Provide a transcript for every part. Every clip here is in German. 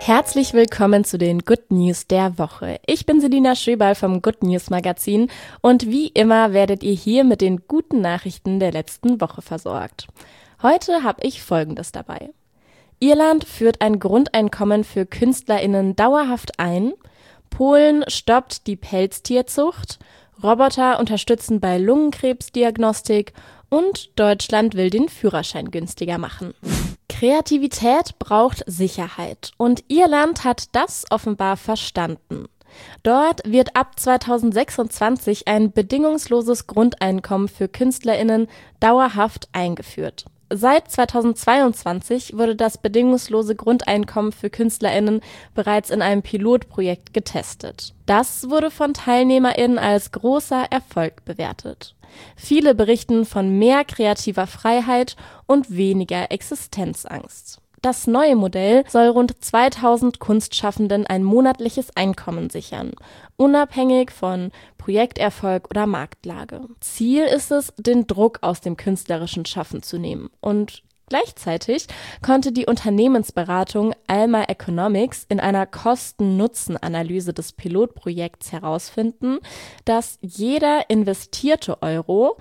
Herzlich willkommen zu den Good News der Woche. Ich bin Selina Schöberl vom Good News Magazin und wie immer werdet ihr hier mit den guten Nachrichten der letzten Woche versorgt. Heute habe ich Folgendes dabei. Irland führt ein Grundeinkommen für KünstlerInnen dauerhaft ein, Polen stoppt die Pelztierzucht, Roboter unterstützen bei Lungenkrebsdiagnostik und Deutschland will den Führerschein günstiger machen. Kreativität braucht Sicherheit und Irland hat das offenbar verstanden. Dort wird ab 2026 ein bedingungsloses Grundeinkommen für KünstlerInnen dauerhaft eingeführt. Seit 2022 wurde das bedingungslose Grundeinkommen für KünstlerInnen bereits in einem Pilotprojekt getestet. Das wurde von TeilnehmerInnen als großer Erfolg bewertet. Viele berichten von mehr kreativer Freiheit und weniger Existenzangst. Das neue Modell soll rund 2000 Kunstschaffenden ein monatliches Einkommen sichern, unabhängig von Projekterfolg oder Marktlage. Ziel ist es, den Druck aus dem künstlerischen Schaffen zu nehmen und gleichzeitig konnte die Unternehmensberatung Alma Economics in einer Kosten-Nutzen-Analyse des Pilotprojekts herausfinden, dass jeder investierte Euro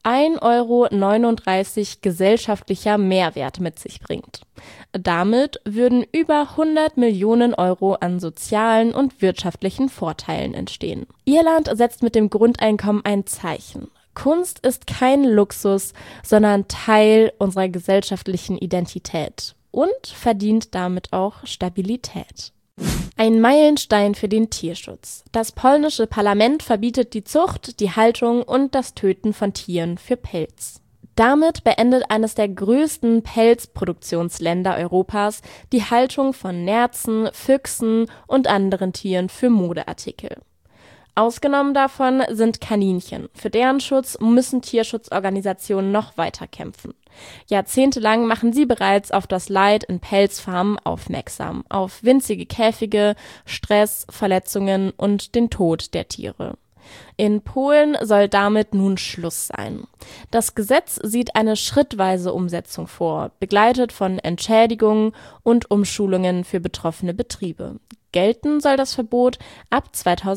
1,39 € gesellschaftlicher Mehrwert mit sich bringt. Damit würden über 100 Millionen Euro an sozialen und wirtschaftlichen Vorteilen entstehen. Irland setzt mit dem Grundeinkommen ein Zeichen. Kunst ist kein Luxus, sondern Teil unserer gesellschaftlichen Identität und verdient damit auch Stabilität. Ein Meilenstein für den Tierschutz. Das polnische Parlament verbietet die Zucht, die Haltung und das Töten von Tieren für Pelz. Damit beendet eines der größten Pelzproduktionsländer Europas die Haltung von Nerzen, Füchsen und anderen Tieren für Modeartikel. Ausgenommen davon sind Kaninchen. Für deren Schutz müssen Tierschutzorganisationen noch weiter kämpfen. Jahrzehntelang machen sie bereits auf das Leid in Pelzfarmen aufmerksam, auf winzige Käfige, Stress, Verletzungen und den Tod der Tiere. In Polen soll damit nun Schluss sein. Das Gesetz sieht eine schrittweise Umsetzung vor, begleitet von Entschädigungen und Umschulungen für betroffene Betriebe. Gelten soll das Verbot ab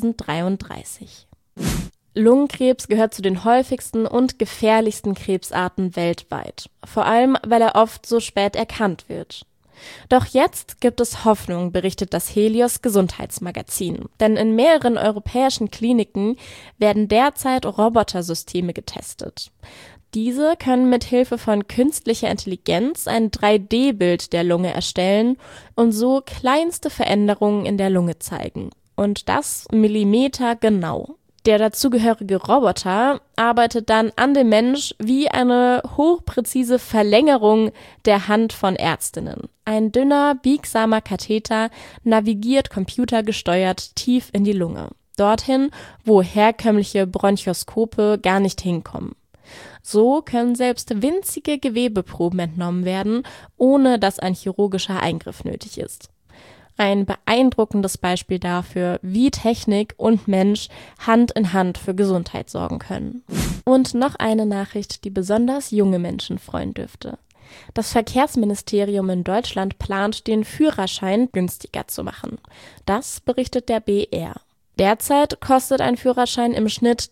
2033. Lungenkrebs gehört zu den häufigsten und gefährlichsten Krebsarten weltweit, vor allem weil er oft so spät erkannt wird. Doch jetzt gibt es Hoffnung, berichtet das Helios Gesundheitsmagazin, denn in mehreren europäischen Kliniken werden derzeit Robotersysteme getestet. Diese können mit Hilfe von künstlicher Intelligenz ein 3D-Bild der Lunge erstellen und so kleinste Veränderungen in der Lunge zeigen. Und das millimetergenau. Der dazugehörige Roboter arbeitet dann an dem Mensch wie eine hochpräzise Verlängerung der Hand von Ärztinnen. Ein dünner, biegsamer Katheter navigiert computergesteuert tief in die Lunge. Dorthin, wo herkömmliche Bronchoskope gar nicht hinkommen. So können selbst winzige Gewebeproben entnommen werden, ohne dass ein chirurgischer Eingriff nötig ist. Ein beeindruckendes Beispiel dafür, wie Technik und Mensch Hand in Hand für Gesundheit sorgen können. Und noch eine Nachricht, die besonders junge Menschen freuen dürfte. Das Verkehrsministerium in Deutschland plant, den Führerschein günstiger zu machen. Das berichtet der BR. Derzeit kostet ein Führerschein im Schnitt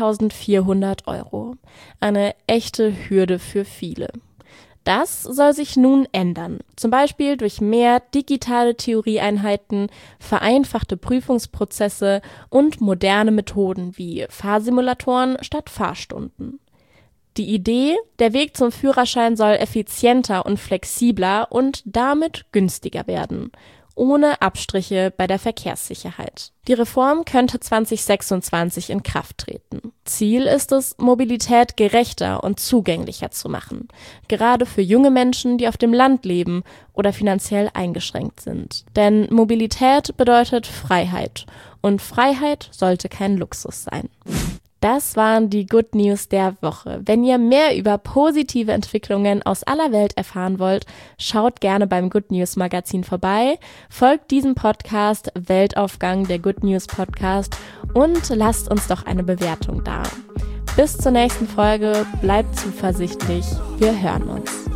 3.400 €. Eine echte Hürde für viele. Das soll sich nun ändern, zum Beispiel durch mehr digitale Theorieeinheiten, vereinfachte Prüfungsprozesse und moderne Methoden wie Fahrsimulatoren statt Fahrstunden. Die Idee, der Weg zum Führerschein soll effizienter und flexibler und damit günstiger werden, ohne Abstriche bei der Verkehrssicherheit. Die Reform könnte 2026 in Kraft treten. Ziel ist es, Mobilität gerechter und zugänglicher zu machen, gerade für junge Menschen, die auf dem Land leben oder finanziell eingeschränkt sind. Denn Mobilität bedeutet Freiheit und Freiheit sollte kein Luxus sein. Das waren die Good News der Woche. Wenn ihr mehr über positive Entwicklungen aus aller Welt erfahren wollt, schaut gerne beim Good News Magazin vorbei, folgt diesem Podcast Weltaufgang, der Good News Podcast, und lasst uns doch eine Bewertung da. Bis zur nächsten Folge, bleibt zuversichtlich, wir hören uns.